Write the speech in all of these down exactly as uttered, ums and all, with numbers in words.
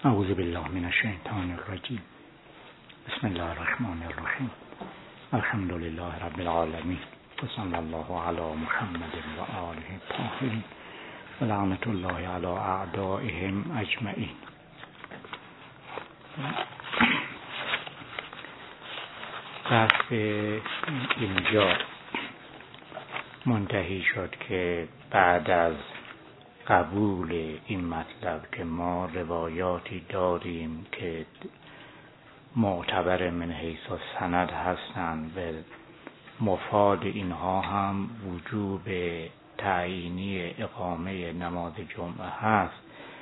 اعوذ بالله من الشیطان الرجیم. بسم الله الرحمن الرحیم. الحمد لله رب العالمین و صلی الله علی محمد و آله الطاهرین و لعنت الله علی اعدائهم اجمعین. بحث اینجا منتهی شد که بعد از قبول این مطلب که ما روایاتی داریم که معتبر من حیث السند هستند و مفاد اینها هم وجوب تعیینی اقامه نماز جمعه هست،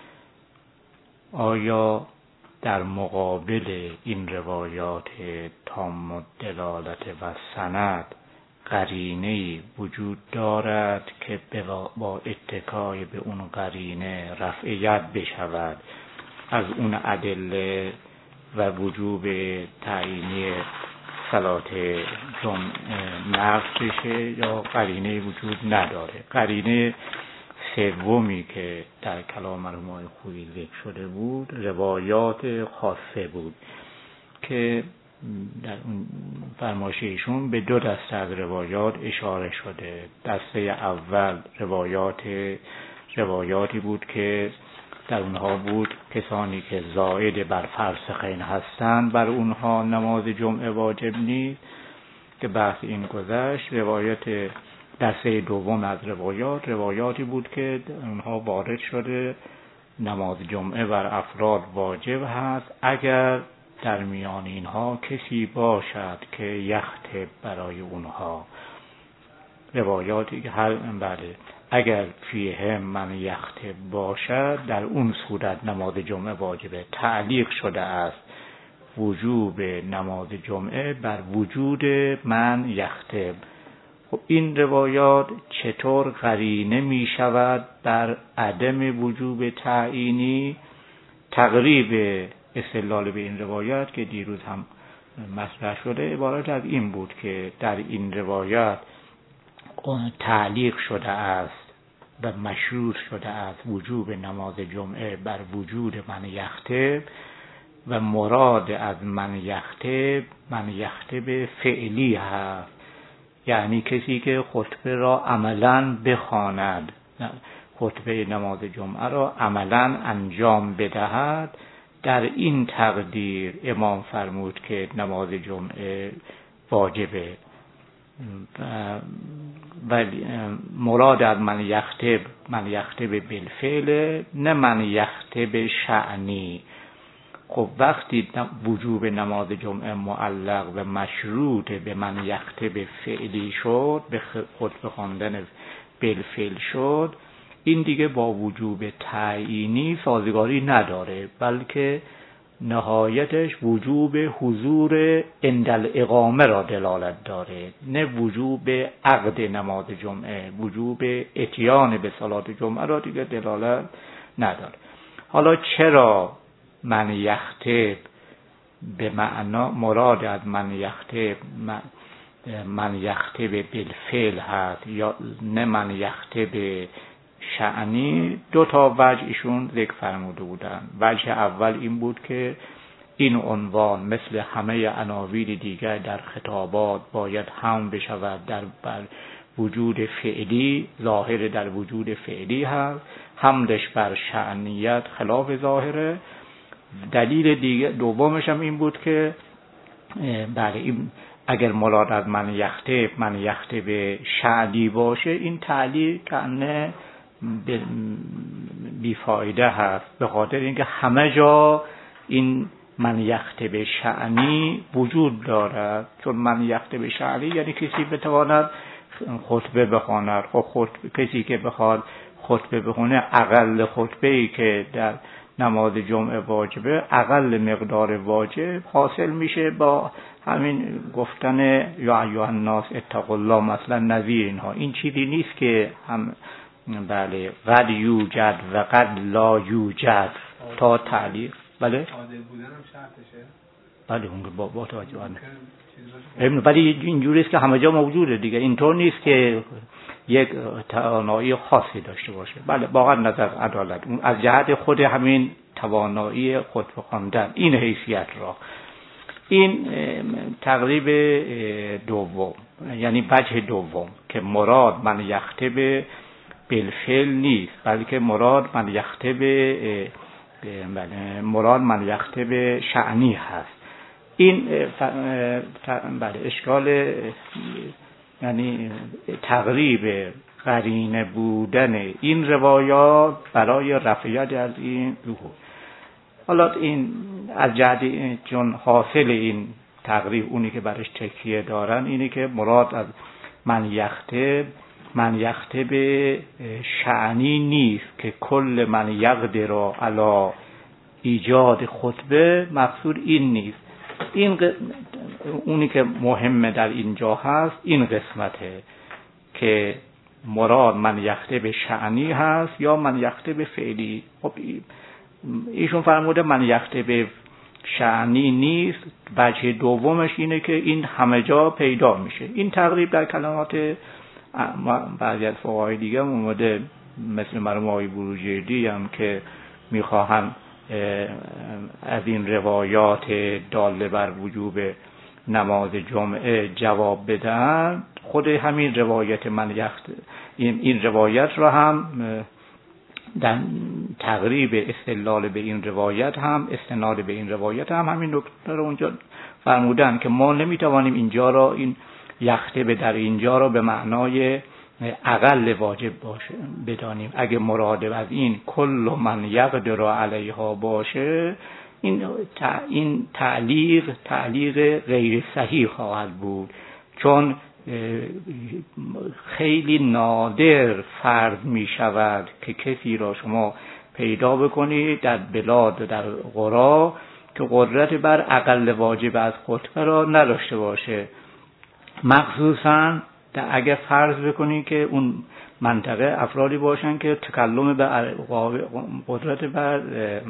آیا در مقابل این روایات تام الدلالت و سند قرینه‌ای وجود دارد که با اتکای به اون قرینه رفع ید بشود از اون ادله و وجوب تعیینی صلات جمعه نقض بشه، یا قرینه وجود نداره؟ قرینه سومی که در کلام مرحوم آقای خویی ذکر شده بود روایات خاصه بود که در اون فرمایش ایشون به دو دسته از روایات اشاره شده. دسته اول روایات روایاتی بود که در اونها بود کسانی که زائد بر فرسخین هستند بر اونها نماز جمعه واجب نیست، که بحث این گذشت. روایت دسته دوم از روایات روایاتی بود که اونها وارد شده نماز جمعه بر افراد واجب هست اگر در میان اینها کسی باشد که یخطب برای اونها. روایاتی که هر بله اگر فیه من یخطب باشد در اون صورت نماز جمعه واجبه. تعلیق شده است وجوب نماز جمعه بر وجود من یخطب. خب این روایات چطور قرینه می شود بر عدم وجوب تعیینی؟ تقریب استدلال به این روایت که دیروز هم مطرح شده عبارت از این بود که در این روایت تعلیق شده است و مشروط شده است وجوب نماز جمعه بر وجود من یخطب، و مراد از من یخطب من یخطب فعلی هست، یعنی کسی که خطبه را عملاً بخواند، خطبه نماز جمعه را عملاً انجام بدهد. در این تقدیر امام فرمود که نماز جمعه واجبه. ولی مراد از من یخطب من یخطب بالفعل، نه من یخطب شأنی. خب وقتی وجوب نماز جمعه معلق و مشروط به من یخطب فعلی شد، به خطبه خواندن بالفعل شد، این دیگه با وجوب تعیینی سازگاری نداره، بلکه نهایتش وجوب حضور عند الاقامه را دلالت داره، نه وجوب عقد نماز جمعه. وجوب اتیان به صلات جمعه را دیگه دلالت نداره. حالا چرا من یخطب به معنا مراد از من یخطب من یخطب بالفعل هست یا نه من یخطب شأنی؟ دو تا وجه ایشون ذکر فرموده بودن. وجه اول این بود که این عنوان مثل همه عناوین دیگر در خطابات باید هم بشود در بر وجود فعلی، ظاهر در وجود فعلی هست، حملش بر شأنیت خلاف ظاهره. دلیل دیگه دومش هم این بود که بله این اگر مراد از من یخطب من یخطب شأنی باشه، این تعلیق کنه بیفایده هست، به خاطر اینکه همه جا این من یخطب شأنی وجود دارد. چون من یخطب شأنی یعنی کسی بتواند خطبه بخواند. خب خطبه کسی که بخواد خطبه بخونه، اقل خطبه‌ای که در نماز جمعه واجبه، اقل مقدار واجب حاصل میشه با همین گفتن یا ایها الناس اتقوا الله، مثلا نظیر اینها. این چیزی نیست که هم بله قد یوجد و قد لا یوجد تا تعلیق. بله عادل بودن هم شرطشه. بله اون با با توجه آن ولی اینجوری است که همه جا موجوده دیگه. اینطور نیست که یک توانایی خاصی داشته باشه. بله واقعا نظر عدالت اون از جهت خود همین توانایی خطبه خواندن این حیثیت را، این تقریب دوم یعنی وجه دوم که مراد من یخطب بالفعل نیست، بلکه مراد من یخطب مراد من یخطب شأنی هست. این بله اشکال یعنی تقریب قرینه بودن این روایات برای رفعیت از این ظهور. حالا این از جهت چون حاصل این تقریب اونی که برش تکیه دارن اینه که مراد از من یخطب من یخطب شأنی نیست که کل من یقدر علی ایجاد خطبه، مقصود این نیست. این ق... اونی که مهمه در اینجا هست این قسمته که مراد من یخطب شأنی هست یا من یخطب فعلی. خب ایشون فرموده من یخطب شأنی نیست، وجه دومش اینه که این همه جا پیدا میشه. این تقریب در کلمات بعضی از فقهای دیگه اومده، مثل مرحوم آقای بروجردی هم که میخواهن از این روایات داله بر وجوب نماز جمعه جواب بدن، خود همین روایت من یخت این, این روایت را هم در تقریب استدلال به این روایت هم استناد به این روایت هم همین نکته رو اونجا فرمودن که ما نمیتوانیم اینجا را این یخطب در اینجا را به معنای اقل واجب باشه بدانیم. اگه مراد از این کل من یقدر علیها باشه، این این تعلیق تعلیق غیر صحیح خواهد بود، چون خیلی نادر فرض می شود که کسی را شما پیدا بکنید در بلاد در قرا که قدرت بر اقل واجب از خطبه را نداشته باشه، مخصوصاً اگر فرض بکنید که اون منطقه افرادی باشن که تکلم به قدرت بر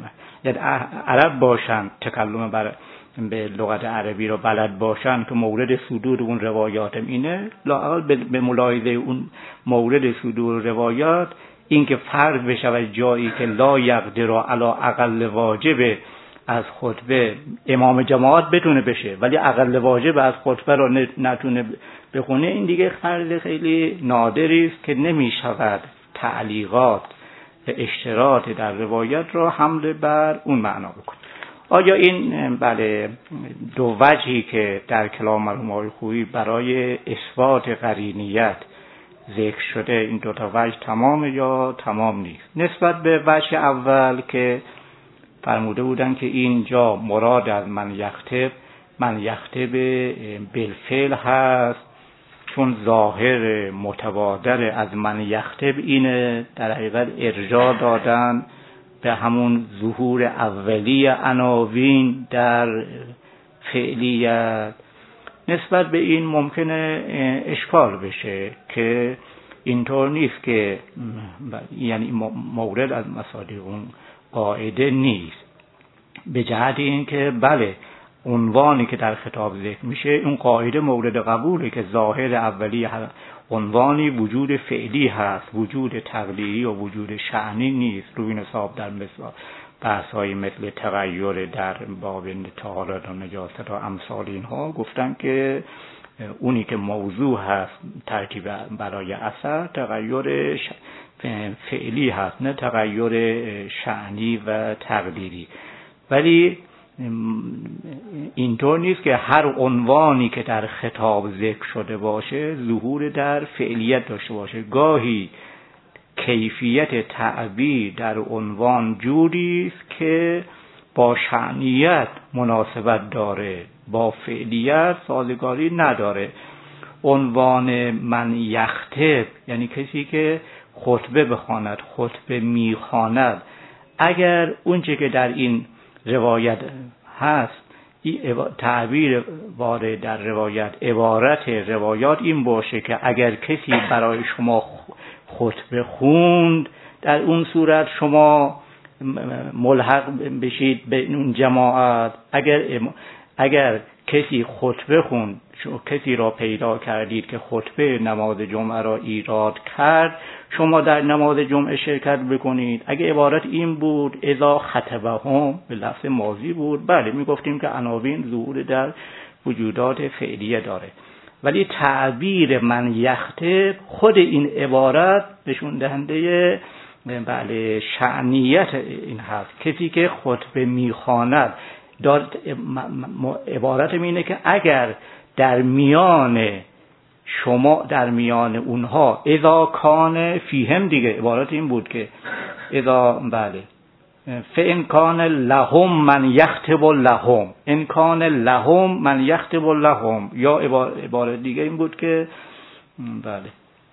عرب باشن، تکلم بر به لغت عربی را بلد باشن که مورد صدور اون روایات اینه، لااقل به ملاحظه اون مورد صدور روایات این که فرض بشه جایی که لا یقدر علی اقل واجب از خطبه امام جماعت بتونه بشه ولی اقل واجب از خطبه را نتونه بخونه، این دیگه فرض خیلی نادری است که نمی شود تعلیقات اشتراط در روایت را حمل بر اون معنا بکنه. آیا این بله دو وجهی که در کلام مرحوم آقای خویی برای اثبات قرینیت ذکر شده این دو تا وجه تمام یا تمام نیست؟ نسبت به وجه اول که فرموده بودن که اینجا مراد از من یخطب من یخطب بالفعل هست، چون ظاهر متبادر از من یخطب اینه، در حقیقت ارجاع دادن به همون ظهور اولی عناوین در فعلیت. نسبت به این ممکنه اشکال بشه که اینطور نیست که یعنی مورد از مصادیق اون قاعده نیست، به جهت این که بله عنوانی که در خطاب ذکر میشه اون قاعده مورد قبوله که ظاهر اولی عنوانی وجود فعلی هست، وجود تقلیدی و وجود شأنی نیست. روی نصاب در مثال بحث‌های مثل تغییر در باب طهارت و نجاست و امثال اینها گفتن که اونی که موضوع هست ترتیب برای اثر تغییر فعلی هست، نه تغییر شأنی و تقدیری. ولی اینطور نیست که هر عنوانی که در خطاب ذکر شده باشه ظهور در فعلیت داشته باشه. گاهی کیفیت تعبیر در عنوان جوری است که با شأنیت مناسبت داره، با فعلیت سازگاری نداره. عنوان من یخطب یعنی کسی که خطبه بخواند، خطبه میخواند، اگر اونچه که در این روایت هست تعبیر وارد در روایت عبارت روایات این باشه که اگر کسی برای شما خطبه خوند در اون صورت شما ملحق بشید به اون جماعت، اگر اگر کسی خطبه خوند کسی را پیدا کردید که خطبه نماز جمعه را ایراد کرد، شما در نماز جمعه شرکت بکنید. اگه عبارت این بود اذا خطبهم، به لفظ ماضی بود، بله میگفتیم که عناوین ظهور در وجودات فعلیه داره. ولی تعبیر من یخطب، خود این عبارت نشون دهنده بله شأنیت این هست. کسی که خطبه میخواند داد عبارت اینه که اگر در میان شما، در میان اونها، اذا کان فیهم، دیگه عبارت این بود که اذا بله فإن کان لهم من یخطب لهم، ان کان لهم من یخطب لهم، یا عبارت دیگه این بود که بله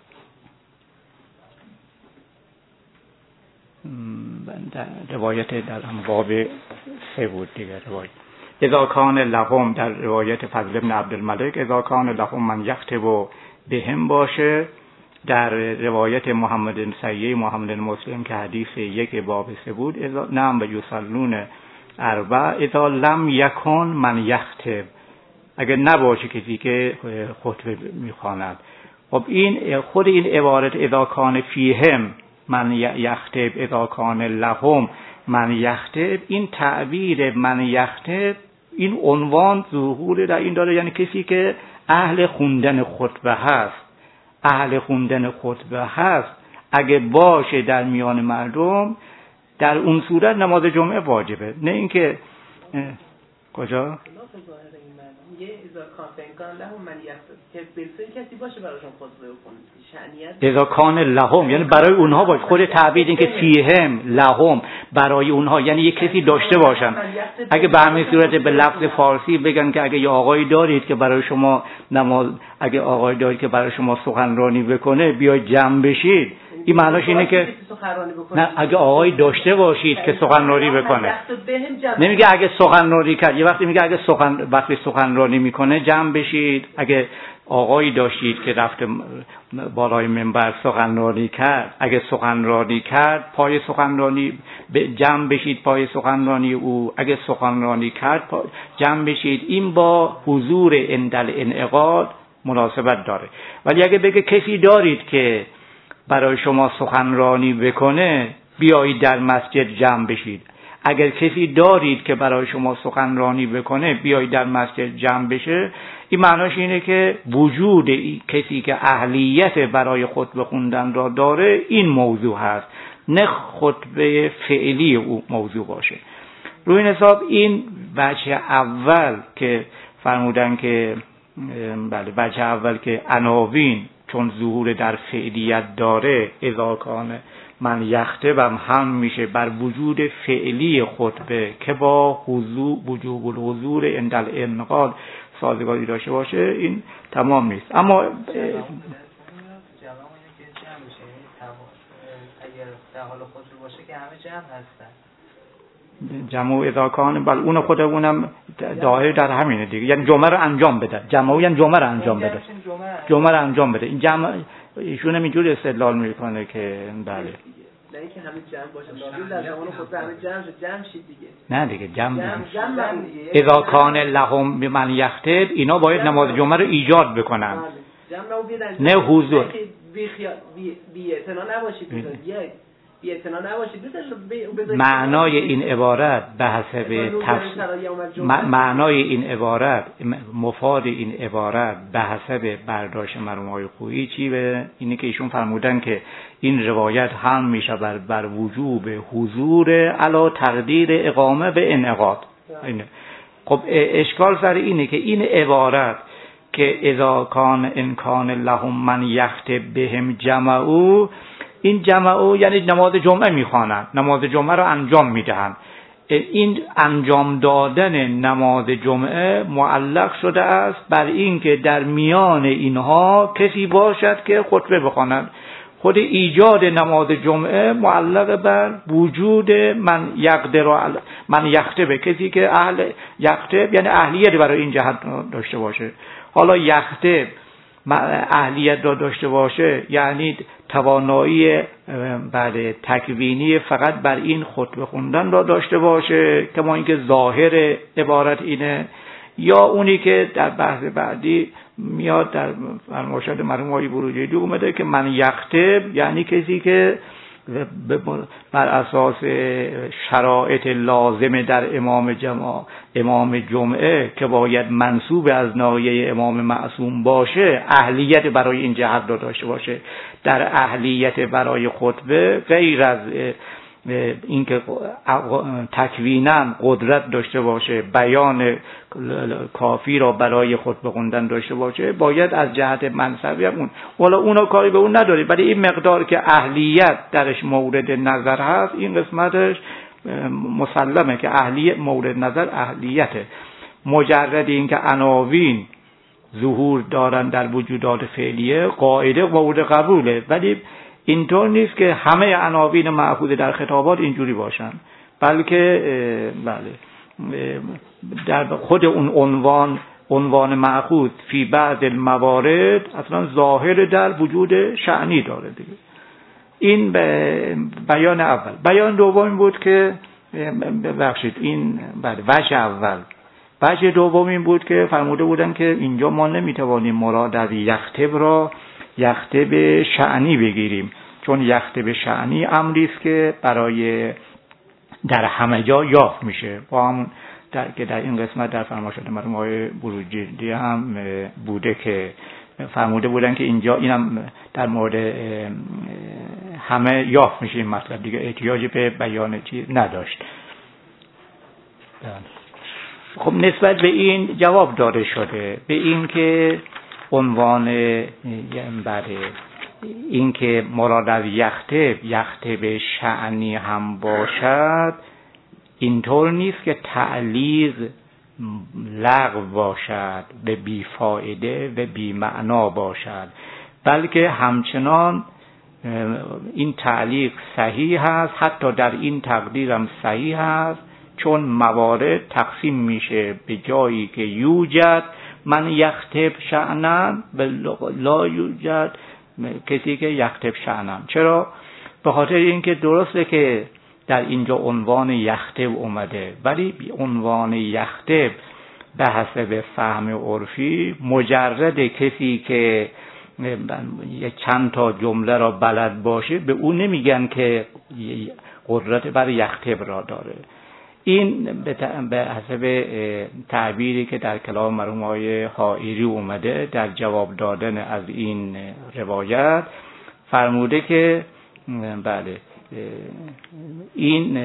در روایت در باب سه بود دیگه روایت اذا کان لهم، در روایت فضل بن عبدالملک اذا کان لهم من یخطب بهم باشه. در روایت محمد سیه محمد مسلم که حدیث یک باب سه بود اذا نعم و یصلون اربع اذا لم یکن من یخطب، اگر نباشه کسی که خطبه میخواند. خب این خود این عبارت اذا کان فیهم من یخطب اذا کان لهم من یخطب، این تعبیر من یخطب، این عنوان ظهور در این داره، یعنی کسی که اهل خوندن خطبه هست، اهل خوندن خطبه هست اگه باشه در میان مردم، در اون صورت نماز جمعه واجبه. نه اینکه کجا یه اذا کان لهم من یخطب که بلسه کسی باشه براشون خطبه بکنه، شأنیت اذا کان لهم یعنی برای اونها باشه. خود تعبیر این که فیهم لهم برای اونها، یعنی یک کسی داشته باشن. اگه به همین صورت به لفظ فارسی بگن که اگه یه آقایی دارید که برای شما نماز، اگه آقایی دارید که برای شما سخنرانی بکنه بیاید جمع بشید، این معناش اینه که نه، اگه آقایی داشته باشید که سخنرانی بکنه. نمیگه اگه سخنرانی کرد، یه وقتی میگه اگه سخن وقتی سخنرانی میکنه جمع بشید. اگه آقایی داشتید که رفت بالای منبر سخنرانی کرد، اگه سخنرانی کرد پای سخنرانی جمع بشید، پای سخنرانی او. اگه سخنرانی کرد جمع بشید. این با حضور اندل انعقاد مناسبت داره. ولی اگه بگه کسی دارید که برای شما سخنرانی بکنه بیایید در مسجد جمع بشید، اگر کسی دارید که برای شما سخنرانی بکنه بیایید در مسجد جمع بشه، این معناش اینه که وجود کسی که اهلیت برای خطبه خوندن را داره این موضوع هست، نه خطبه فعلی او موضوع باشه. روی این حساب این بچه اول که فرمودن که بله بچه اول که عناوین چون ظهور در فعلیت داره اذا کان من یخطبم هم میشه بر وجود فعلی خطبه که با حضور وجوب الحضور عند الانقاد سازگاری داشته باشه، این تمام نیست. اما اگر در حال خطبه باشه که همه جمع هستن، جمع اذا کان بل اون خود اونم دایر در همینه دیگه، یعنی جمعه رو انجام بده، جمعه یعنی جمعه رو انجام بده، جمعه رو انجام بده. این جمع ایشون هم اینجوری استدلال میکنه که بله نه اینکه همه جمع باشه، در زمان خطبه همه جمع شد، جمع شید دیگه. نه دیگه جمع جمع اذا کان لهم من یخطب، اینا باید نماز جمعه رو ایجاد بکنن، نه حضور. بی خیال بی اعتنا نباشید، بیاید بی اعتنا نباشید. معنای این عبارت به حسب تفسیر، معنای این عبارت، مفاد این عبارت به حسب برداشت مرحوم خویی چی به اینه که ایشون فرمودن که این روایت هم میشه بر, بر وجوب حضور علا تقدیر اقامه به انعقاد. اینه خب اشکال سر اینه که این عبارت که اذا کان ان کان لهم من یخطب بهم جمعوا، این جمعو یعنی نماز جمعه میخوانند، نماز جمعه رو انجام میدهند. این انجام دادن نماز جمعه معلق شده است بر این که در میان اینها کسی باشد که خطبه بخواند. خود ایجاد نماز جمعه معلق بر وجود من یقدر من یخطب، کسی که اهل یخطب یعنی اهلیت برای این جهت داشته باشه. حالا یخطب اهلیت را داشته باشه یعنی توانایی بله تکوینی فقط بر این خطبه خوندن را داشته باشه، کما اینکه ظاهر عبارت اینه. یا اونی که در بحث بعدی میاد در فرمایشات مرحوم آقای بروجردی اومده که من یختب، یعنی کسی که بر اساس شرایط لازم در امام جماع امام جمعه که باید منسوب از ناحیه امام معصوم باشه، اهلیت برای این جهت رو داشته باشه. در اهلیت برای خطبه غیر از اینکه تکویناً قدرت داشته باشه، بیان کافی را برای خطبه خوندن داشته باشه، باید از جهت منصبی هم اون والا اونا کاری به اون نداره، ولی این مقدار که اهلیت درش مورد نظر هست این قسمتش مسلمه که اهلیت مورد نظر اهلیته. مجرد این که عناوین ظهور دارن در وجودات فعلیه قاعده مورد قبوله، ولی اینطور نیست که همه عناوین مأخوذ در خطابات اینجوری باشن، بلکه بله در خود اون عنوان عنوان مأخوذ فی بعض الموارد اصلا ظاهر در وجود شأنی داره دیگه. این بیان اول. بیان دوم بود که ببخشید این بله وجه اول. وجه دوم این بود که فرموده بودن که اینجا ما نمیتوانیم مراد از یختب را یختب شأنی بگیریم، چون یختب شأنی امری است که برای در همه جا یافت میشه. با هم در که در این قسمت در فرمایشات مرحوم آقای بروجردی هم بوده که فرموده بودن که اینجا اینم در مورد همه یافت میشه این مطلب، دیگه احتیاجی به بیان چیز نداشت. خب نسبت به این جواب داده شده، به این که عنوان برای این که مراد از یختب یختب شأنی هم باشد، اینطور نیست که تعلیق لغو باشد، به بی فایده و بی معنا باشد، بلکه همچنان این تعلیق صحیح هست، حتی در این تقدیر هم صحیح هست، چون موارد تقسیم میشه به جایی که یوجد من یختب شأنن لا یوجد کسی که یختب شأنن. چرا؟ به خاطر اینکه درسته که در اینجا عنوان یختب اومده، ولی عنوان یختب به حسب فهم عرفی مجرد کسی که چند تا جمله را بلد باشه به اون نمیگن که قدرت بر یختب را داره. این به حسب تعبیری که در کلام مرحوم آقای حائری اومده در جواب دادن از این روایت فرموده که بله این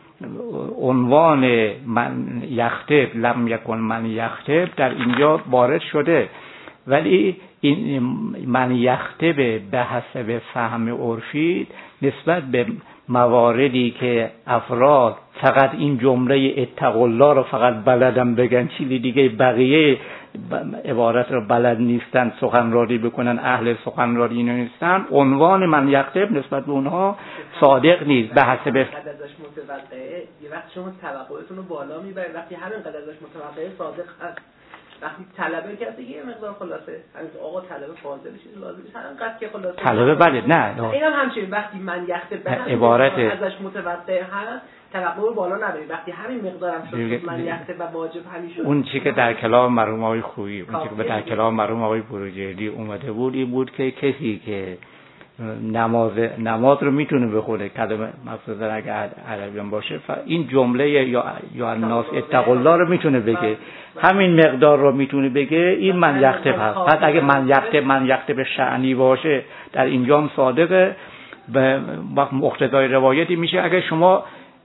عنوان من یختب لم یکن من یختب در اینجا وارد شده، ولی این من یختب به حسب فهم عرفی نسبت به مواردی که افراد فقط این جمله اتقوا الله رو فقط بلدن بگن، چیزی دیگه بقیه عبارت رو بلد نیستن، سخنرانی بکنن، اهل سخنرانی نیستن، عنوان من یختب نسبت به اونها صادق نیست. به حسب قد ازش متوقعه یه وقت شما توقعتون رو بالا میبرید، وقتی همین قد ازش متوقعه صادق هست، وقتی طلبه کرده یه مقدار خلاصه همین آقا طلبه فاضل چیز لازمه همین قد که خلاصه طلبه بله نه اینم همچنین وقتی من یخته به عبارت ازش متوقع هست توقع رو بالا نبرید، وقتی همین مقدارم شد من یخته و واجب همین شد. اون چیزی که در کلام مرحوم آقای خویی اون چیزی که در کلام مرحوم آقای بروجردی اومده بود این بود که کسی که نماز نماز رو میتونه بخونه، کلمه مخصوصا اگه عربی باشه این جمله یا یا الناس اتقوا الله رو میتونه بگه، همین مقدار رو میتونه بگه، این من یختب هست. پس اگه من یختب من یختب شأنی باشه در اینجا هم صادقه، به مقتضای روایتی میشه اگه شما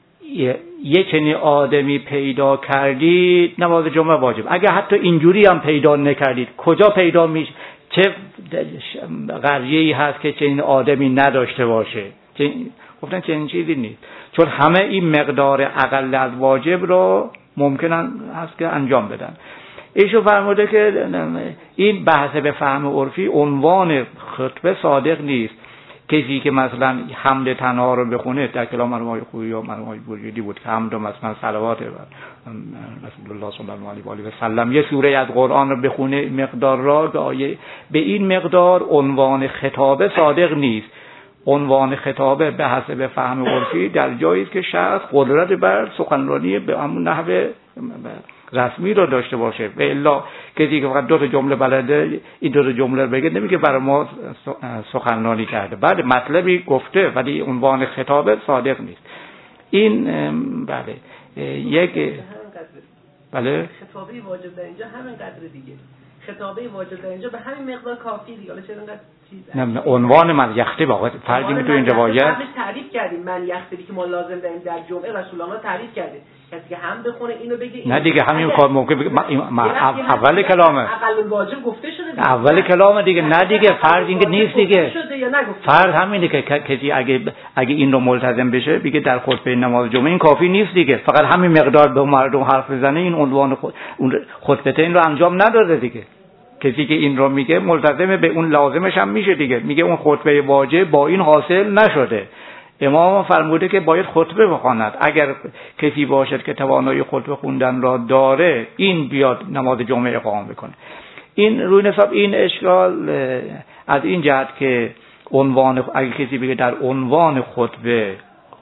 یه چنین آدمی پیدا کردید نماز جمعه واجب، اگه حتی اینجوری هم پیدا نکردید کجا پیدا میشه؟ چه قضیه‌ای هست که چنین آدمی نداشته باشه؟ گفتن چنین چیزی نیست، چون همه این مقدار اقل از واجب رو ممکن هست که انجام بدن. ایشو فرموده که این بحث به فهم عرفی عنوان خطبه صادق نیست. کسی که مثلا حمد تنها رو بخونه در کلام مرحوم آقای خویی یا مرحوم آقای بروجردی بود که حمد مثلا صلوات رسول الله صلی الله علیه و آله و سلم یه سوره از قرآن رو بخونه مقدار را به این مقدار عنوان خطابه صادق نیست. عنوان خطابه به حسب فهم عرفی در جایی است که شخص قدرت بر سخنرانی به همون نحو رسمی رو داشته باشه. و الا کسی که فقط دو تا جمله بلده این دو تا جمله رو بگه نمیگه برای ما سخنرانی کرده. بعد مطلبی گفته ولی عنوان خطاب صادق نیست. این بله یک بله خطابه واجب در اینجا همین قدر دیگه. خطابه واجب در اینجا به همین مقدار کافی دیگه. حالا چرا اینقدر چیز نه عنوان من یخته واقعا فرضی تو این روایت قبلش تعریف کردیم من یخته که ما لازم داریم در جمعه رسول الله تعریف کردیم. کسی که هم بخونه اینو بگه نه دیگه همین کار ممکن بگه اول کلامه اقل واجب گفته شده اول کلامه دیگه. نه دیگه فرض اینکه نیست دیگه. فرض همینه که کسی اگه اگه این رو ملتزم بشه بگه در خطبه نماز جمعه این کافی نیست دیگه. فقط همین مقدار به مردم حرف بزنه این عنوان خطبه این رو انجام نداده دیگه. کسی که این رو میگه ملتزم به اون لازمش هم میشه دیگه. میگه اون خطبه واجب با این حاصل نشده. امام فرموده که باید خطبه بخواند. اگر کسی باشد که توانایی خطبه خوندن را داره این بیاد نماز جمعه اقامه بکنه. این روی حساب این اشکال از این جهت که عنوان اگه کسی بگه در عنوان خطبه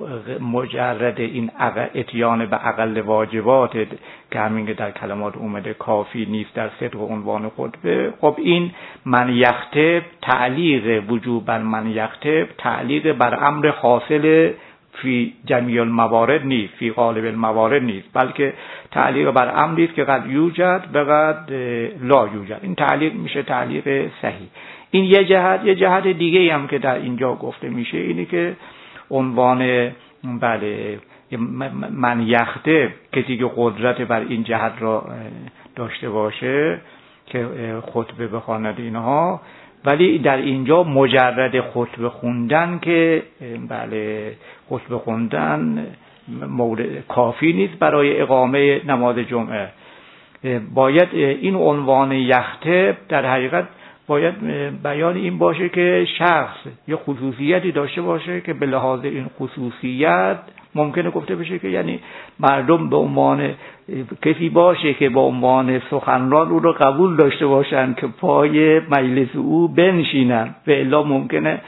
مجرد این اتیان به اقل واجبات که همین که در کلمات اومده کافی نیست در صدق عنوان خطبه، خب این من یخته تعلیق وجوب بر من یخته تعلیق بر امر حاصل فی جمیع الموارد نیست، فی غالب الموارد نیست، بلکه تعلیق بر امری است که قد یوجد و قد لا یوجد. این تعلیق میشه تعلیق صحیح. این یه جهت. یه جهت دیگه هم که در اینجا گفته میشه اینه که عنوان بله من یخته کسی که قدرت بر این جهت را داشته باشه که خطبه بخواند اینها، ولی در اینجا مجرد خطبه خوندن که بله خطبه خوندن مورد کافی نیست برای اقامه نماز جمعه. باید این عنوان یخته در حقیقت باید بیان این باشه که شخص یه خصوصیتی داشته باشه که به لحاظ این خصوصیت ممکنه گفته بشه که یعنی مردم به عنوان کسی باشه که با عنوان سخنران او رو قبول داشته باشن که پای مجلس او بنشینن، و الا ممکنه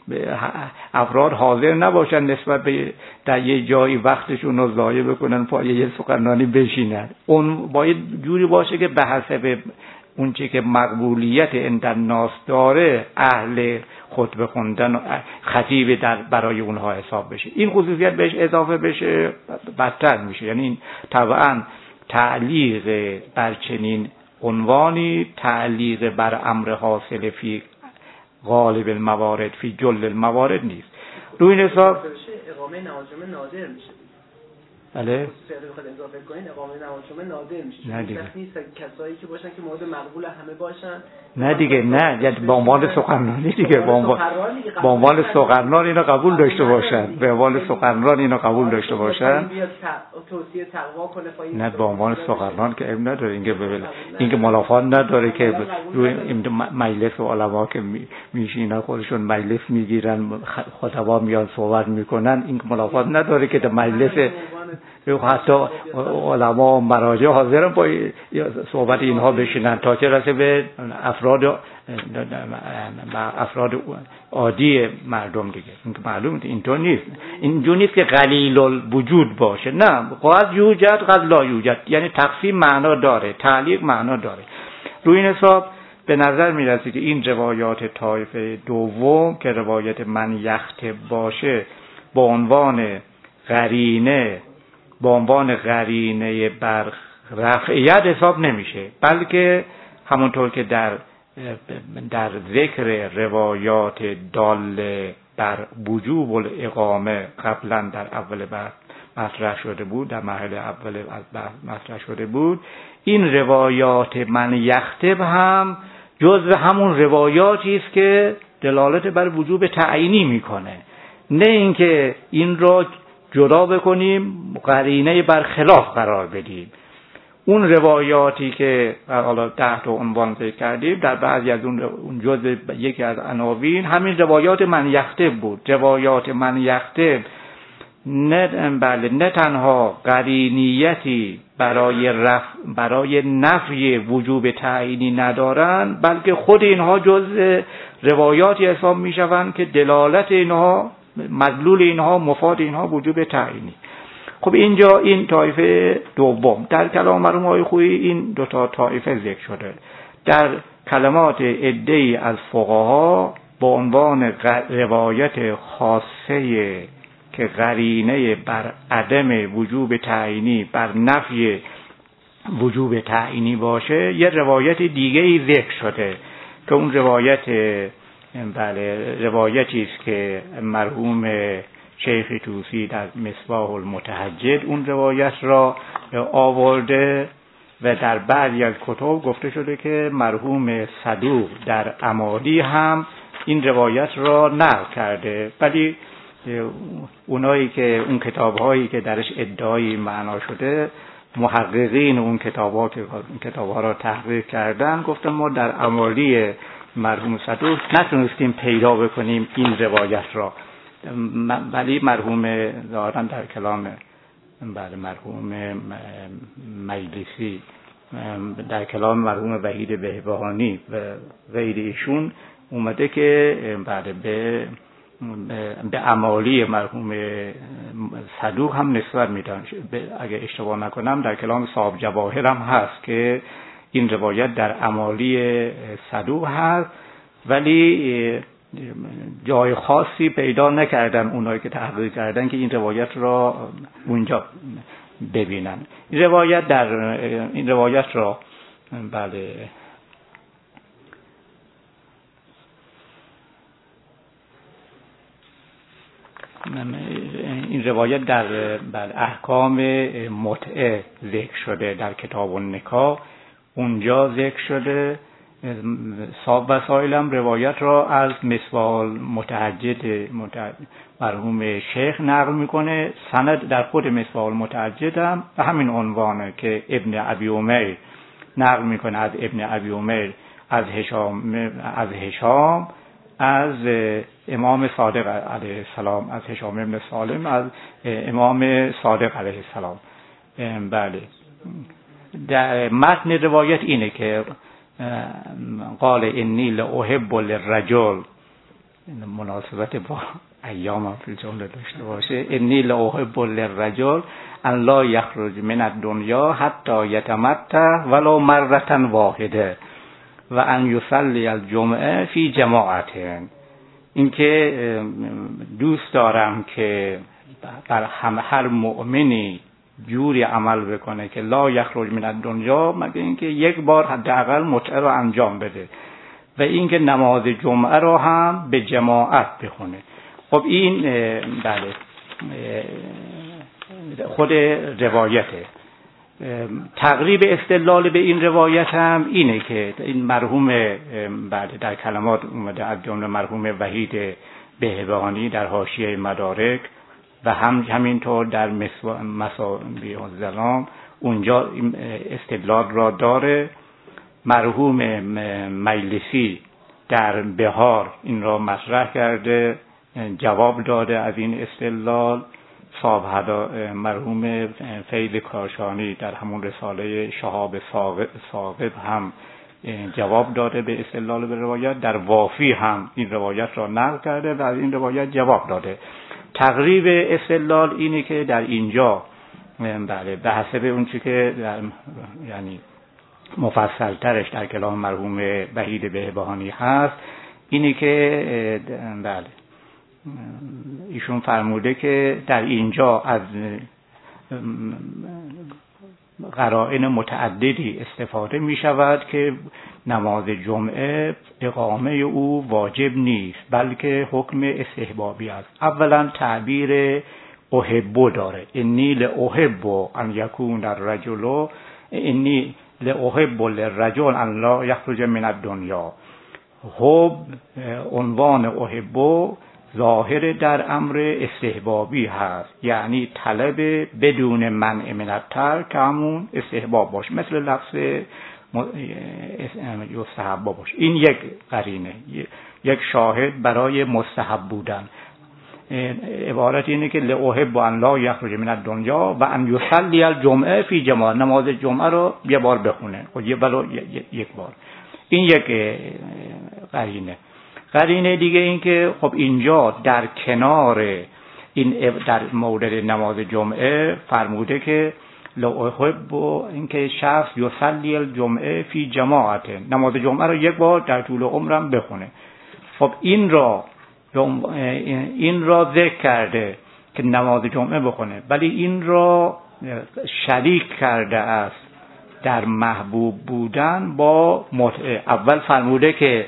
افراد حاضر نباشن نسبت به در یه جایی وقتشون رو ضایع بکنن پای یه سخنرانی بشینن. اون باید جوری باشه که به حسب اون چی که مقبولیت عند الناس داره اهل خطبه خوندن خطیب در برای اونها حساب بشه. این خصوصیت بهش اضافه بشه بدتر میشه. یعنی این طبعا تعلیق بر چنین عنوانی تعلیق بر امر حاصل فی غالب الموارد فی جل الموارد نیست. روی این حساب اقامه نماز جمعه نادر میشه. بله. خصوصیت بخواد اضافه کنین اقامه نماز جمعه نادر میشه. نه دیگه. نیست کسایی که باشن که مورد مقبول همه باشن. نه دیگه نه، یعنی به عنوان سخنرانی دیگه به عنوان به عنوان سخنران اینو قبول داشته باشن. به عنوان سخنران اینو قبول داشته باشن. توصیه تقوا کنه پایین. نه به عنوان سخنران که ام نداره، اینکه ببین اینکه ملافات نداره که روی مجلس علما که میشینن خودشون مجلس میگیرن خطبا میان صحبت میکنن، این ملافات نداره که در مجلس حتی علما و مراجع حاضرن با صحبت اینها بشینن تا چه رسه به افراد افراد عادی مردم دیگه. این که معلومه اینطور نیست. اینجور نیست که قلیل الوجود باشه، نه قد یوجد قد لا یوجد، یعنی تقسیم معنا داره، تعلیق معنا داره. روی این حساب به نظر میرسه که این روایات طایفه دوم که روایت من یخته باشه با عنوان قرینه با عنوان قرینه بر رفعیت حساب نمیشه، بلکه همونطور که در در ذکر روایات داله بر وجوب الاقامه قبلا در اول بحث مطرح شده بود، در مرحله اول از بحث مطرح شده بود، این روایات من یختب هم جزو همون روایاتی است که دلالت بر وجوب تعیینی میکنه، نه اینکه این را جدا بکنیم قرینه بر خلاف قرار بدیم. اون روایاتی که حالا تحت عنوان ذکر کردیم در بعضی از اون جزء یکی از عناوین همین روایات من یخته بود. روایات من یخته نه بله نه تنها قرینیتی برای رف برای نفی وجوب تعیینی ندارن، بلکه خود اینها جزء روایاتی حساب میشوند که دلالت اینها مدلول اینها مفاد اینها وجوب تعیینی. خب اینجا این طایفه دوم در کلام مرحوم آقای خویی این دو تا طایفه ذکر شده. در کلمات عده‌ای از فقها با عنوان روایت خاصه که قرینه بر عدم وجوب تعیینی بر نفی وجوب تعیینی باشه، یه روایت دیگه ای ذکر شده که اون روایت بله روایتی است که مرحوم شیخ طوسی در مصباح المتهجد اون روایت را آورده و در بعضی از کتب گفته شده که مرحوم صدوق در امالی هم این روایت را نقل کرده، ولی اونایی که اون کتاب‌هایی که درش ادعای معنا شده، محققین اون کتاب‌ها که کتاب‌ها را تحقیق کردن گفتن ما در امالی مرحوم صدوق نتونستیم پیدا بکنیم این روایت را، ولی مرحوم دارن در کلام بعد مرحوم مجلسی در کلام مرحوم وحید بهبهانی و غیر ایشون اومده که بعد به به امالی مرحوم صدوق هم نسبت میدن. اگه اشتباه نکنم در کلام صاحب جواهر هم هست که این روایت در امالی صدوق هست، ولی جای خاصی پیدا نکردن اونایی که تحقیق کردن که این روایت را اونجا ببینن. این روایت در این روایت را بله این روایت در بله احکام متعه ذکر شده در کتاب النکاح، اونجا ذکر شده. صاحب وسائل هم روایت را از مصباح المتهجد مرحوم شیخ نقل میکنه. سند در خود مصباح المتهجد هم به همین عنوانه که ابن ابی عمیر نقل میکنه از ابن ابی عمیر از هشام از هشام از امام صادق علیه السلام، از هشام ابن سالم از امام صادق علیه السلام. بله در متن روایت اینه که قال انی لاحب للرجل، مناسبت با ایام هم فی جمله داشته باشه، انی لاحب للرجل ان لا یخرج من الدنیا حتی یتمتع ولو مرة واحده و ان یصلی الجمعه فی جماعت. این که دوست دارم که بر هر مؤمنی جوری عمل بکنه که لا یخرج من الدنیا مگه اینکه یک بار حداقل متعه رو انجام بده و اینکه نماز جمعه رو هم به جماعت بخونه. خب این بله خود روایته. تقریب استدلال به این روایت هم اینه که این مرحوم بعد در کلمات اومده از جمله مرحوم وحید بهبهانی در حاشیه مدارک و هم همینطور در مصابیح الظلام اونجا استدلال را داره. مرحوم مجلسی در بهار این را مطرح کرده، جواب داده از این استدلال. صاحب مرحوم فیض کاشانی در همون رساله شهاب ثاقب هم جواب داده به استدلال به روایت. در وافی هم این روایت را نقل کرده و از این روایت جواب داده. تقریب استدلال اینه که در اینجا بله به حسب اون چی که در یعنی مفصل ترش در کلام مرحوم وحید بهبهانی هست اینه که بله ایشون فرموده که در اینجا از قرائن متعددی استفاده می شود که نماز جمعه اقامه او واجب نیست بلکه حکم استحبابی است. اولا تعبیر احبو داره، انی لاحب ان یکون الرجل انی لاحب للرجل ان لا یخرج من الدنیا. حب عنوان احبو ظاهر در امر استحبابی هست، یعنی طلب بدون منع من الترک همون استحباب باشه، مثل لفظ مستحب باشه. این یک قرینه، یک شاهد برای مستحب بودن. عبارت اینه که لاحب ان لا یخرج من الدنیا و ان یصلی الجمعه فی جماعت، نماز جمعه رو یه بار بخونه، خب یه بار یک بار. این یک قرینه. قرینه دیگه این که خب اینجا در کنار این در مورد نماز جمعه فرموده که لا احب اینکه شخص یصلی الجمعه فی جماعت، نماز جمعه رو یک بار در طول عمرم بخونه. خب این را این را ذکر کرده که نماز جمعه بخونه، ولی این را شریک کرده است در محبوب بودن با متعه. اول فرموده که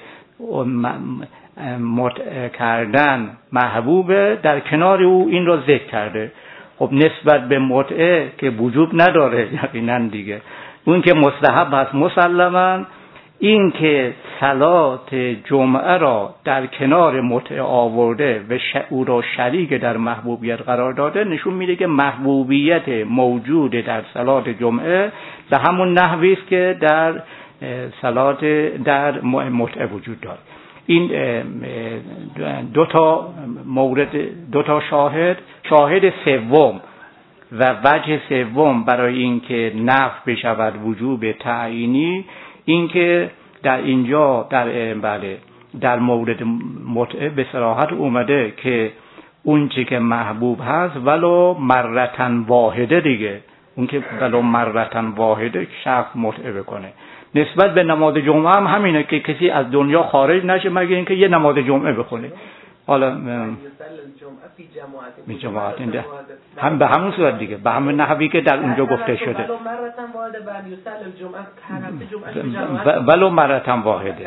متعه کردن محبوبه، در کنار او این را ذکر کرده. خب نسبت به متعه که وجوب نداره یقینا دیگه، اون که مستحب هست مسلماً، این که صلات جمعه را در کنار متعه آورده و او را شریک در محبوبیت قرار داده، نشون میده که محبوبیت موجود در صلات جمعه به همون نحوی است که در صلات در متعه وجود داره. این دو تا مورد، دو تا شاهد، شاهد سوم و وجه سوم برای اینکه نفی بشود وجوب تعیینی، اینکه در اینجا در بله در مورد متعه به صراحت اومده که اون چی که محبوب هست ولو مرتن واحده دیگه، اون که ولو مرتن واحده شخص متعه بکنه. نسبت به نماز جمعه هم همینه که کسی از دنیا خارج نشه مگر اینکه یه نماز جمعه بخونه. حالا می جماعت اینده هم به همون صورت دیگه، به همون نحوی که در اونجا گفته شده ولو مرتن واحده.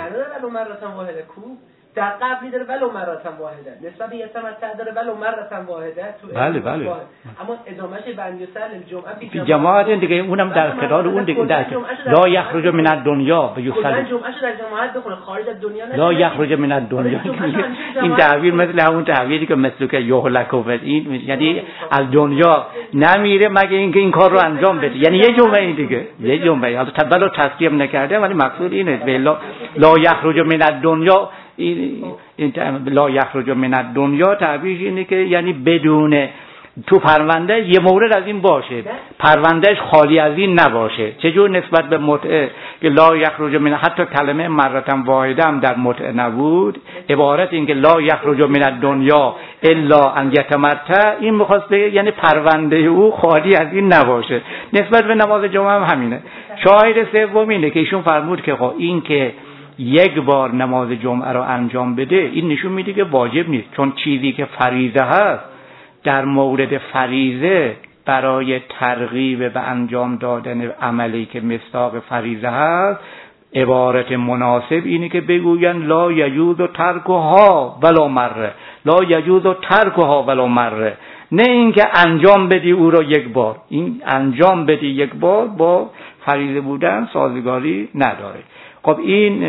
در قبلی داره ولو مرتن واحده، نسبت به یتمتع داره ولو مرتن واحده تو بله بله واحد. اما ادامهش بن یسل الجمعه فی جماعت دیگه، اونم در خلال اون دیگه در لا یخرج من الدنیا و یسل جمعهشو در جماعت بخونه، خارج از دنیا نشه. لا یخرج من الدنیا این تعبیر مثل همون تعبیری که مثل که یهلک و این یعنی از دنیا نمیره مگه اینکه این کار رو انجام بده، یعنی یه جمعه دیگه، یه جمعه. حالا تبلو تصدیق نکرده ولی مقصود اینه لا لا یخرج من الدنیا، این لا یخرج من الدنیا تعبیرش اینه که یعنی بدون تو پرونده یه مورد از این باشه، پروندهش خالی از این نباشه. چجور نسبت به متعه که لا یخرج من، حتی کلمه مرتن واحده هم در متعه نبود، عبارت این که لا یخرج من الدنیا الا ان یتمتع، این می‌خواد بگه یعنی پرونده او خالی از این نباشه. نسبت به نماز جمعه هم همینه. شاهد سوم اینه که ایشون فرمود که خب این که یک بار نماز جمعه رو انجام بده، این نشون میده که واجب نیست، چون چیزی که فریضه هست در مورد فریضه برای ترغیب به انجام دادن عملی که مصداق فریضه هست، عبارت مناسب اینه که بگوین لا یجوز ترکها ولا مره، لا یجوز ترکها ولا مره، نه اینکه انجام بدی او رو یک بار. این انجام بدی یک بار با فریضه بودن سازگاری نداره. خب این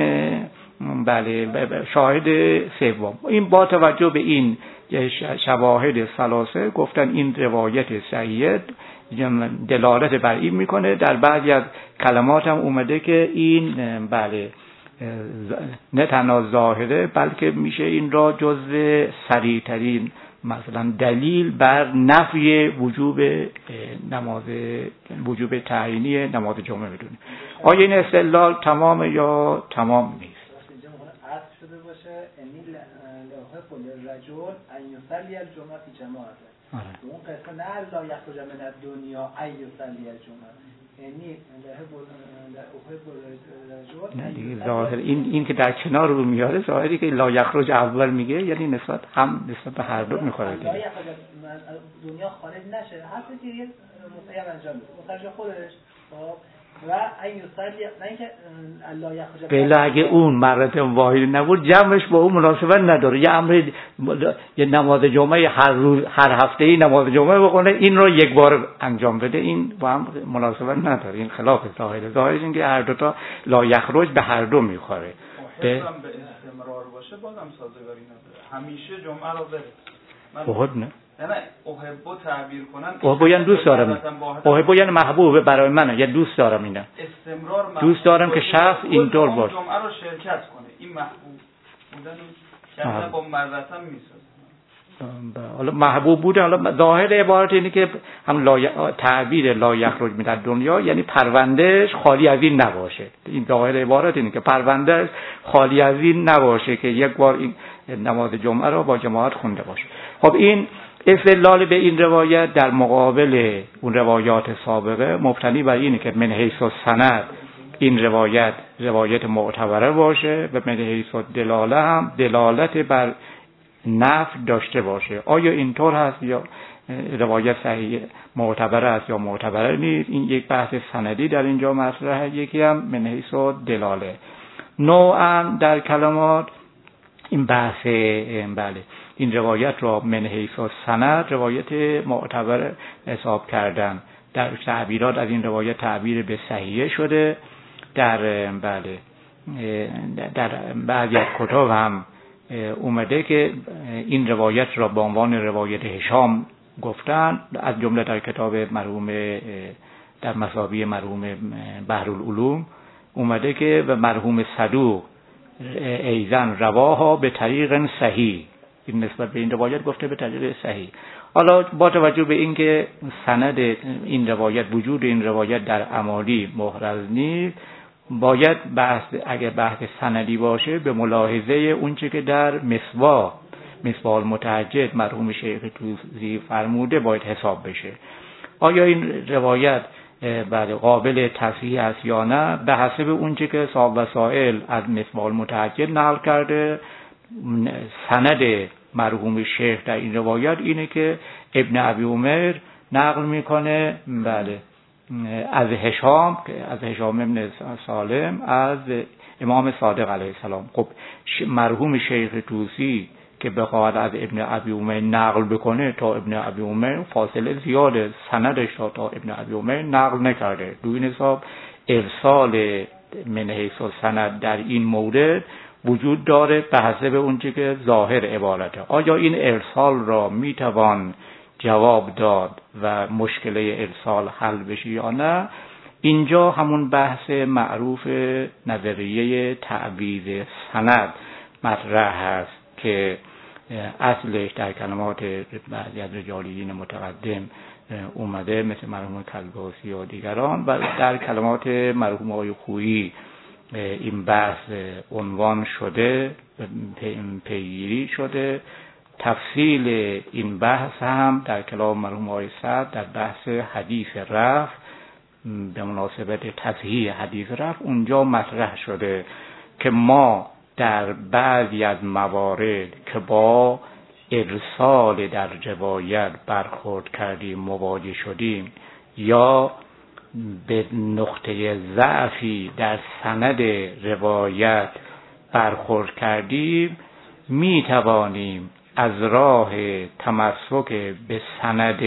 بله شاهد سوم. این با توجه به این شواهد ثلاثه گفتن این روایت صحیح دلالت بر این میکنه. در بعضی از کلمات هم اومده که این بله نه تنها ظاهره بلکه میشه این را جزء صریح ترین مثلا دلیل بر نفی وجوب نماز وجوب تعیینی نماز جمعه بدونه. آیا این استدلال تمام یا تمام نیست؟ عطف شده باشه یعنی لوحه قول الرجل ان یصلی الجمعه فی جماعت، اون قصه نه لا یخرج من الدنیا ان یصلی الجمعه، یعنی نه دیگه ظاهر این این که در کنار رو میاره ظاهری که لا یخرج اول میگه یعنی نسبت هم نسبت به هر دو میخوره دیگه. دنیا خارج نشه حتی دیگه متعین انجام بده متعین خودش و این یصلی نه اینکه لا یخرج. بله اگه اون مرت واحد نبود جمعش با اون مناسبت نداره. یه امر یه نماز جمعه هر روز هر هفته ای نماز جمعه بخونه این رو یک بار انجام بده، این با هم مناسبت نداره. این خلاف ظاهره. ظاهرش این که هر دو تا لا یخرج به هر دو میخوره. به استمرار باشه بازم سازگاری نداره. همیشه جمعه رو بره. خب نه نه نه احبو تعبیر کنن، احبو یعنی دوست دارم، احبو یعنی محبوبه برای منه، یا دوست دارم اینه، استمرار دوست دارم که شخص اینطور باشه جمعه رو شرکت کنه. این محبوب بودن که با مرتم میسازه. حالا محبوب بودن، حالا ظاهر عبارت اینه که هم لا تعبیر لا یخرج من الدنیا یعنی پروندهش خالی از این نباشه. این ظاهر عبارت اینه که پروندهش خالی از این نباشه که یک بار این نماز جمعه رو با جماعت خونده باشه. خب این استدلال به این روایت در مقابل اون روایات سابقه مبتنی بر اینه که من حیث السند این روایت روایت معتبره باشه و من حیث الدلاله هم دلالت بر نفی داشته باشه. آیا اینطور هست یا روایت صحیح معتبره است یا معتبره نیست؟ این یک بحث سندی در اینجا مطرحه. یکی هم من حیث الدلاله. نوعا در کلمات این بحث بله این روایت را من حیث السند روایت معتبر حساب کردن. در تعبیرات از این روایت تعبیر به صحیحه شده. در بله در بعضی از کتاب هم اومده که این روایت را به عنوان روایت هشام گفتن، از جمله در کتاب مرحوم در مصابیح مرحوم بحرالعلوم اومده که و مرحوم صدوق ایزن رواها به طریق صحیح، این نسبت به این روایت گفته به طریق صحیح. حالا با توجه به اینکه سند این روایت وجود این روایت در امالی محرز نیست، باید بحث اگر بحث سندی باشه به ملاحظه اونچه که در مصباح مصباح المتهجد مرحوم شیخ توسی فرموده باید حساب بشه. آیا این روایت بعد قابل تصحیح است یا نه؟ به حسب اونچه که صاحب وسائل از مصباح المتهجد نقل کرده، سند مرحوم شیخ در این روایت اینه که ابن ابی عمر نقل میکنه بله از هشام از هشام ابن سالم از امام صادق علیه السلام. خب مرحوم شیخ توسی که بخواهد از ابن ابی عمر نقل بکنه تا ابن ابی عمر فاصله زیاده، سندش تا تا ابن ابی عمر نقل نکرده. دو این حساب ارسال من حیث السند در این مورد وجود داره به حسب اونچه که ظاهر عبارته. آیا این ارسال را میتوان جواب داد و مشکل ارسال حل بشه یا نه؟ اینجا همون بحث معروف نظریه تعویض سند مطرح هست که اصلش در کلمات بعضی از رجالیین متقدم اومده مثل مرحوم کلباسی و دیگران، و در کلمات مرحوم آقای خویی این بحث عنوان شده، پیگیری شده. تفصیل این بحث هم در کلام مرحوم آقای سعد در بحث حدیث رفع به مناسبت تصحیح حدیث رفع اونجا مطرح شده که ما در بعضی از موارد که با ارسال در روایت برخورد کردیم مواجه شدیم یا به نقطه ضعفی در سند روایت برخورد کردیم، می توانیم از راه تمسک به سند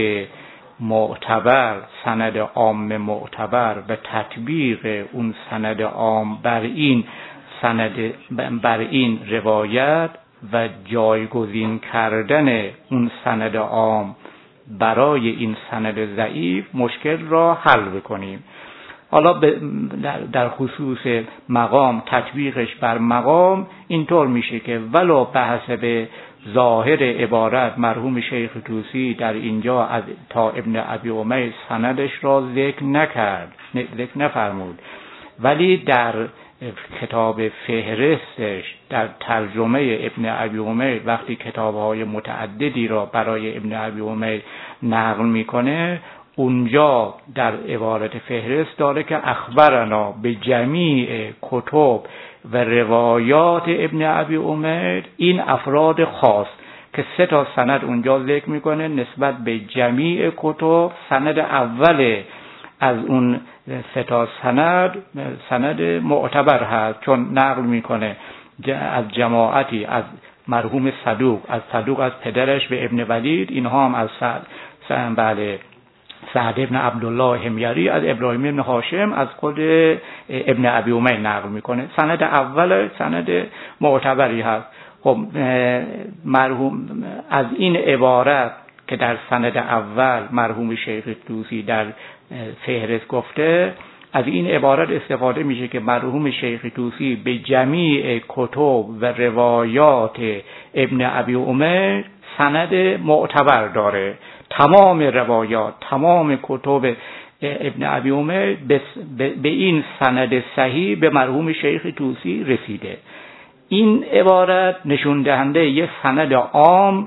معتبر، سند عام معتبر و تطبیق اون سند عام بر این سند بر این روایت و جایگزین کردن اون سند عام برای این سند ضعیف مشکل را حل بکنیم. حالا در خصوص مقام تطبیقش بر مقام اینطور میشه که ولو به حسب ظاهر عبارت مرحوم شیخ توسی در اینجا از تا ابن ابی عمر سندش را ذکر نکرد، ذکر نفرمود، ولی در کتاب فهرستش در ترجمه ابن ابی عمر وقتی کتاب‌های متعددی را برای ابن ابی عمر نقل میکنه، اونجا در عبارت فهرست داره که اخبرنا به جمیع کتب و روایات ابن ابی عمر، این افراد خاص که سه تا سند اونجا ذکر میکنه نسبت به جمیع کتب. سند اول از اون سه تا سند سند معتبر هست چون نقل میکنه از جماعتی از مرحوم صدوق، از صدوق از پدرش به ابن ولید، اینها هم از سعد سعد بله سعد ابن عبدالله حمیری از ابراهیم ابن هاشم از خود ابن ابی عمر نقل میکنه. سند اول سند معتبری هست. خب مرحوم از این عبارت که در سند اول مرحوم شیخ توسی در فهرست گفته، از این عبارت استفاده میشه که مرحوم شیخ توسی به جمیع کتب و روایات ابن ابی عمر سند معتبر داره. تمام روایات، تمام کتب ابن ابی عمر به این سند صحیح به مرحوم شیخ توسی رسیده. این عبارت نشون دهنده یک سند عام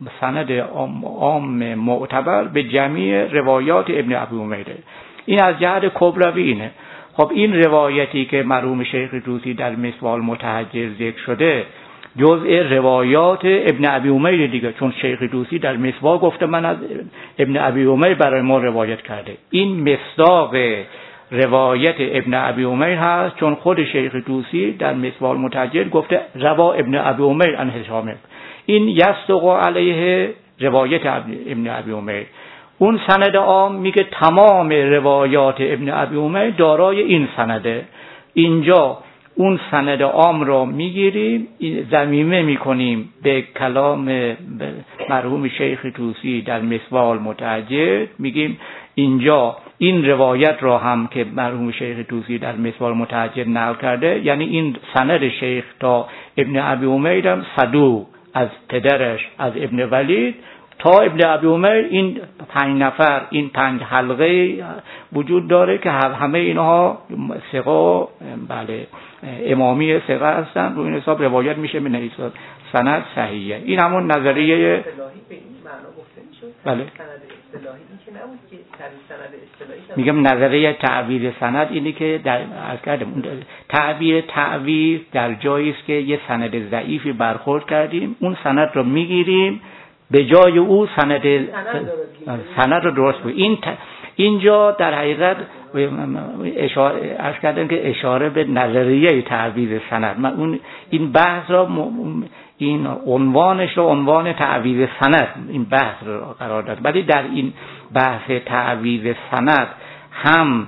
سند عام معتبر به جمعی روایات ابن ابی امیره. این از جهت کبروی اینه. خب این روایتی که مرحوم شیخ طوسی در مصباح المتحجر ذکر شده جزء روایات ابن ابی امیر دیگه، چون شیخ طوسی در مصباح گفته من از ابن ابی امیر برای ما روایت کرده. این مصداق روایت ابن ابی امیر هست، چون خود شیخ طوسی در مصباح المتحجر گفته روا ابن ابی امیر عن هشام. این یصدق علیه روایت ابن ابی امیر. اون سند عام میگه تمام روایات ابن ابی امیر دارای این سنده. اینجا اون سند عام را میگیریم، ضمیمه میکنیم به کلام مرحوم شیخ طوسی در مصباح المتحجر، میگیم اینجا این روایت را هم که مرحوم شیخ طوسی در مصباح المتحجر نقل کرده، یعنی این سند شیخ تا ابن ابی امیر هم صدوق از پدرش از ابن ولید تا ابن ابی امیر این پنج نفر، این پنج حلقه وجود داره که همه اینها ثقه، بله امامی ثقه هستن. رو این حساب روایت میشه به نحیث سند صحیحه. این همون نظریه اصطلاحی به این معنا گفته میشه. بله. سند اصطلاحی این که نبود که سند اصطلاحی. میگم نظریه تعبیر سند اینی که در از کردم تعبیر تعبیر در جایی است که یه سند ضعیفی برخورد کردیم، اون سند رو میگیریم به جای او سند سند رو درست بود. این اینجا در حقیقت اشاره عرض کردم که اشاره به نظریه تعویض سند. من اون این بحث را این عنوانش رو عنوان تعویض سند این بحث رو قرار داد. ولی در این بحث تعویض سند هم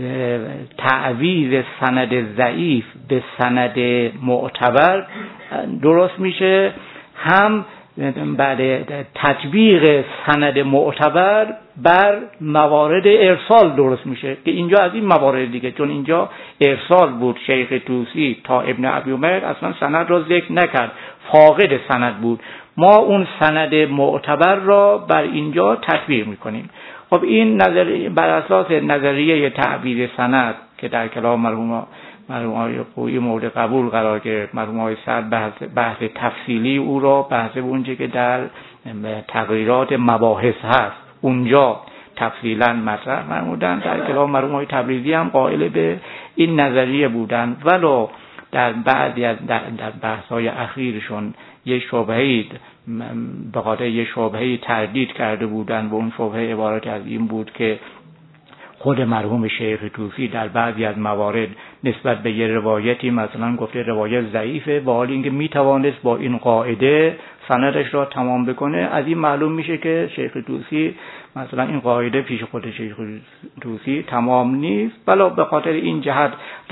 تعویض سند ضعیف به سند معتبر درست میشه، هم بعد تطبیق سند معتبر بر موارد ارسال درست میشه که اینجا از این موارد دیگه، چون اینجا ارسال بود شیخ طوسی تا ابن ابی امیر اصلا سند را ذکر نکرد، فاقد سند بود. ما اون سند معتبر را بر اینجا تطبیق میکنیم. خب این نظریه بر اساس نظریه تعبیر سند که در کلام مرحوم مرحوم آقای خویی مورد قبول قرار گرفت، مرحوم آقای سعد بحث, بحث تفصیلی او را بحث اونچه که در تغییرات مباحث هست اونجا تفصیلا مطرح فرمودن. در کلام مرحوم آقای تبریزی هم قائل به این نظریه بودن، ولو در بعضی از در, در بحث‌های اخیرشون یه شبهه‌ای به خاطر یه شبهه‌ای تردید کرده بودن و اون شبهه عبارت از این بود که خود مرحوم شیخ طوسی در بعضی از موارد نسبت به یه روایتی مثلا گفته روایت ضعیفه، با حال اینکه میتوانست با این قاعده سندش را تمام بکنه. از این معلوم میشه که شیخ طوسی مثلا این قاعده پیش خود شیخ طوسی تمام نیست، بلا به خاطر این جهت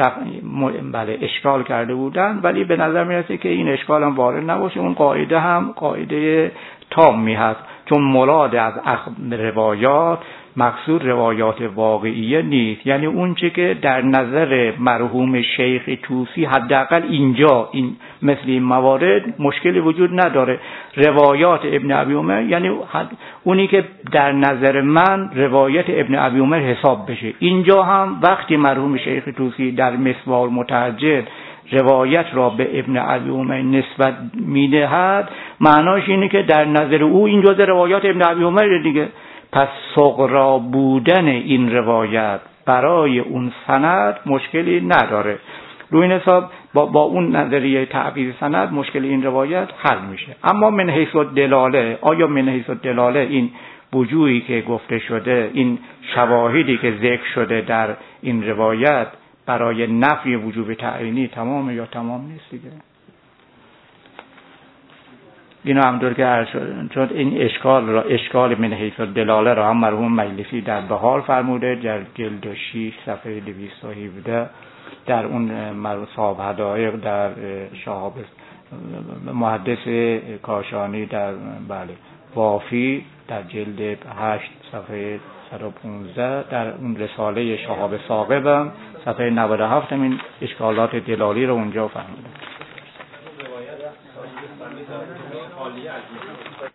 بله اشکال کرده بودن، ولی به نظر میرسه که این اشکال هم وارد نباشه، اون قاعده هم قاعده تامی هست، چون مراد از روایات مقصود روایات واقعیه نیست، یعنی اون چه که در نظر مرحوم شیخ طوسی حداقل اینجا این مثل این موارد مشکلی وجود نداره. روایات ابن ابی امیر یعنی اونی که در نظر من روایت ابن ابی امیر حساب بشه. اینجا هم وقتی مرحوم شیخ طوسی در مصباح المتحجر روایت را به ابن ابی امیر نسبت میدهد، معناش اینه که در نظر او این جزء روایات ابن ابی امیر دیگه. پس صغرا بودن این روایت برای اون سند مشکلی نداره. روی این حساب با, با اون نظریه تعبیر سند مشکل این روایت حل میشه. اما من حیث الدلاله، آیا من حیث الدلاله این وجوهی که گفته شده، این شواهدی که ذکر شده در این روایت برای نفی وجوب تعیینی تمام یا تمام نیست دیگه؟ اینو همطور که عرض شد، چون این اشکال را اشکال من حیث الدلاله را هم مرحوم مجلسی در بهار فرموده در جلد شش صفحه دویست و هفده، در اون صاحب حدایق در شهاب محدث کاشانی در بله وافی در جلد هشت صفحه صد و پانزده، در اون رساله شهاب ثاقب صفحه نود و هفت این اشکالات دلالی رو اونجا فرموده.